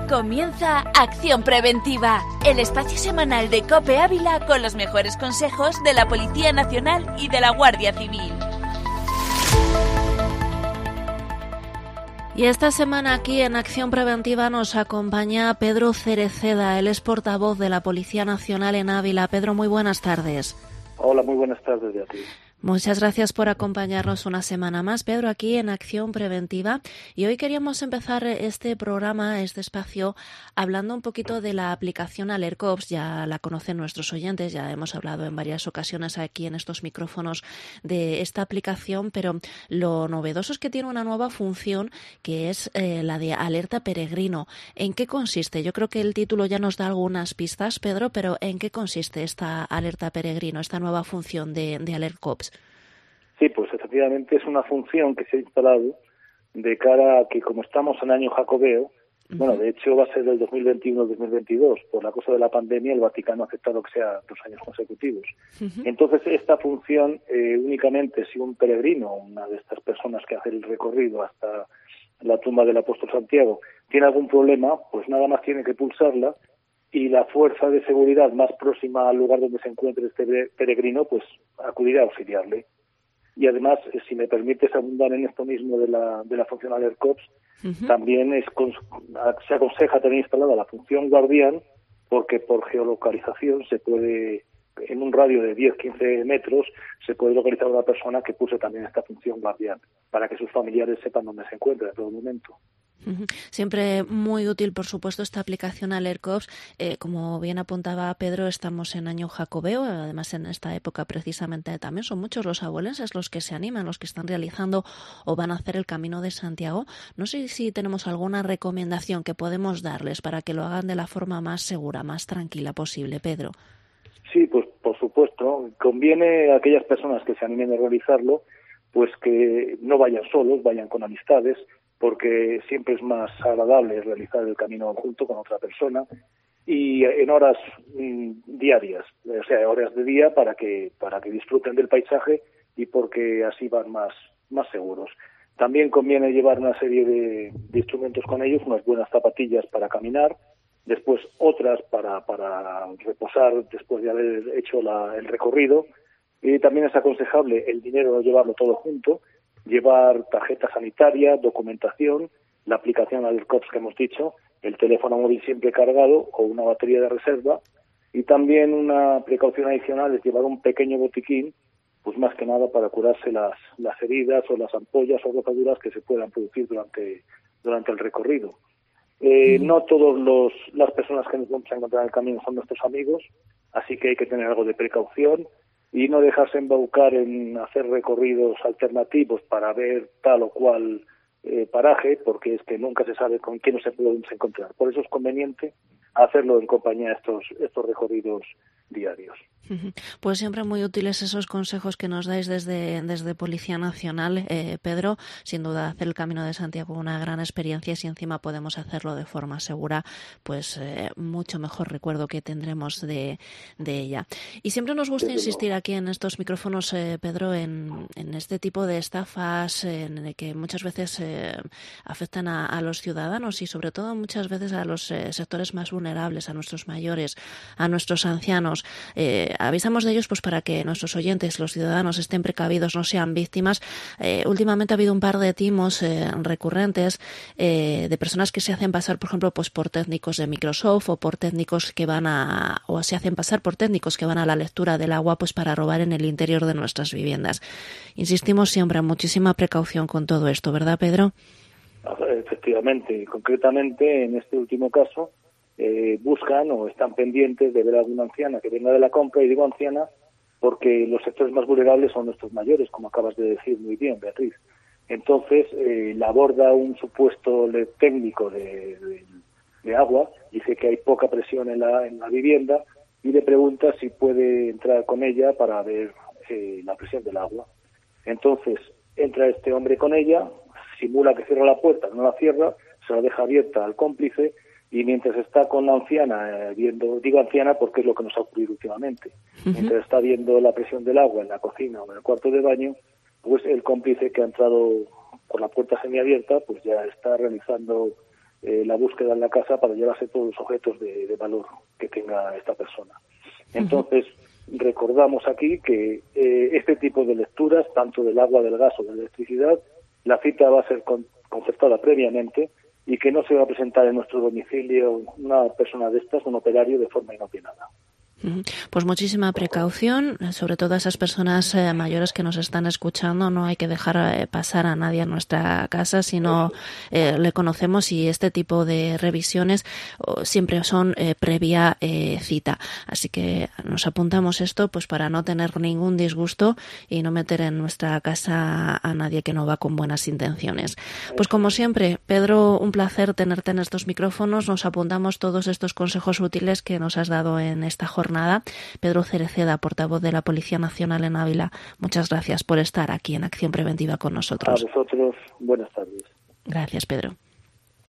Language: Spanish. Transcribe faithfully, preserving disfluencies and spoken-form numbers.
Comienza Acción Preventiva, el espacio semanal de COPE Ávila con los mejores consejos de la Policía Nacional y de la Guardia Civil. Y esta semana aquí en Acción Preventiva nos acompaña Pedro Cereceda, él es portavoz de la Policía Nacional en Ávila. Pedro, muy buenas tardes. Hola, muy buenas tardes, Beatriz. Muchas gracias por acompañarnos una semana más, Pedro, aquí en Acción Preventiva. Y hoy queríamos empezar este programa, este espacio, hablando un poquito de la aplicación AlertCops. Ya la conocen nuestros oyentes, ya hemos hablado en varias ocasiones aquí en estos micrófonos de esta aplicación, pero lo novedoso es que tiene una nueva función que es eh, la de alerta peregrino. ¿En qué consiste? Yo creo que el título ya nos da algunas pistas, Pedro, pero ¿en qué consiste esta alerta peregrino, esta nueva función de, de AlertCops? Sí, pues efectivamente es una función que se ha instalado de cara a que, como estamos en año jacobeo, uh-huh. bueno, de hecho va a ser del dos mil veintiuno al dos mil veintidós, por la cosa de la pandemia el Vaticano ha aceptado que sea dos años consecutivos. Uh-huh. Entonces esta función eh, únicamente si un peregrino, una de estas personas que hace el recorrido hasta la tumba del apóstol Santiago, tiene algún problema, pues nada más tiene que pulsarla y la fuerza de seguridad más próxima al lugar donde se encuentre este peregrino, pues acudirá a auxiliarle. Y además, si me permites abundar en esto mismo de la de la función AlertCops, uh-huh. también es se aconseja tener instalada la función guardián, porque por geolocalización se puede, en un radio de diez a quince metros, se puede localizar a una persona que puse también esta función guardián, para que sus familiares sepan dónde se encuentra en todo momento. Uh-huh. Siempre muy útil, por supuesto, esta aplicación AlertCops. Eh, como bien apuntaba Pedro, estamos en año jacobeo, además en esta época precisamente también son muchos los abuelenses los que se animan, los que están realizando o van a hacer el Camino de Santiago. No sé si tenemos alguna recomendación que podemos darles para que lo hagan de la forma más segura, más tranquila posible, Pedro. Sí, pues por supuesto, conviene a aquellas personas que se animen a realizarlo, pues que no vayan solos, vayan con amistades, porque siempre es más agradable realizar el camino junto con otra persona y en horas mm, diarias, o sea, horas de día para que para que disfruten del paisaje y porque así van más más seguros. También conviene llevar una serie de, de instrumentos con ellos, unas buenas zapatillas para caminar, después otras para para reposar después de haber hecho la, el recorrido. Y también es aconsejable el dinero no llevarlo todo junto, llevar tarjeta sanitaria, documentación, la aplicación AlertCops que hemos dicho, el teléfono móvil siempre cargado o una batería de reserva, y también una precaución adicional es llevar un pequeño botiquín, pues más que nada para curarse las, las heridas o las ampollas o rozaduras que se puedan producir durante, durante el recorrido. Eh, no todas las personas que nos vamos a encontrar en el camino son nuestros amigos, así que hay que tener algo de precaución y no dejarse embaucar en hacer recorridos alternativos para ver tal o cual eh, paraje, porque es que nunca se sabe con quién se puede encontrar. Por eso es conveniente hacerlo en compañía de estos, estos recorridos diarios. Pues siempre muy útiles esos consejos que nos dais desde, desde Policía Nacional, eh, Pedro. Sin duda, hacer el Camino de Santiago una gran experiencia y si encima podemos hacerlo de forma segura, pues eh, mucho mejor recuerdo que tendremos de, de ella. Y siempre nos gusta insistir aquí en estos micrófonos, eh, Pedro, en, en este tipo de estafas en el que muchas veces eh, afectan a, a los ciudadanos y sobre todo muchas veces a los eh, sectores más vulnerables, a nuestros mayores, a nuestros ancianos. Eh, avisamos de ellos pues para que nuestros oyentes, los ciudadanos, estén precavidos, no sean víctimas. Eh, últimamente ha habido un par de timos eh, recurrentes eh, de personas que se hacen pasar, por ejemplo, pues por técnicos de Microsoft o por técnicos que van a, o se hacen pasar por técnicos que van a la lectura del agua pues para robar en el interior de nuestras viviendas. Insistimos siempre en muchísima precaución con todo esto, ¿verdad, Pedro? Efectivamente, concretamente en este último caso, Eh, buscan o están pendientes de ver a alguna anciana que venga de la compra, y digo anciana porque los sectores más vulnerables son nuestros mayores, como acabas de decir muy bien, Beatriz. Entonces, eh, la aborda un supuesto técnico de, de, de agua, dice que hay poca presión en la, en la vivienda y le pregunta si puede entrar con ella para ver eh, la presión del agua. Entonces, entra este hombre con ella, simula que cierra la puerta, no la cierra, se la deja abierta al cómplice. Y mientras está con la anciana, eh, viendo, digo anciana porque es lo que nos ha ocurrido últimamente, uh-huh. mientras está viendo la presión del agua en la cocina o en el cuarto de baño, pues el cómplice que ha entrado por la puerta semiabierta, pues ya está realizando eh, la búsqueda en la casa para llevarse todos los objetos de, de valor que tenga esta persona. Entonces, uh-huh. recordamos aquí que eh, este tipo de lecturas, tanto del agua, del gas o de la electricidad, la cita va a ser con, concertada previamente y que no se va a presentar en nuestro domicilio una persona de estas, un operario, de forma inopinada. Pues muchísima precaución, sobre todo a esas personas eh, mayores que nos están escuchando. No hay que dejar eh, pasar a nadie a nuestra casa si no eh, le conocemos, y este tipo de revisiones oh, siempre son eh, previa eh, cita. Así que nos apuntamos esto pues para no tener ningún disgusto y no meter en nuestra casa a nadie que no va con buenas intenciones. Pues como siempre, Pedro, un placer tenerte en estos micrófonos. Nos apuntamos todos estos consejos útiles que nos has dado en esta jornada. Pedro Cereceda, portavoz de la Policía Nacional en Ávila, muchas gracias por estar aquí en Acción Preventiva con nosotros. A vosotros, buenas tardes. Gracias, Pedro.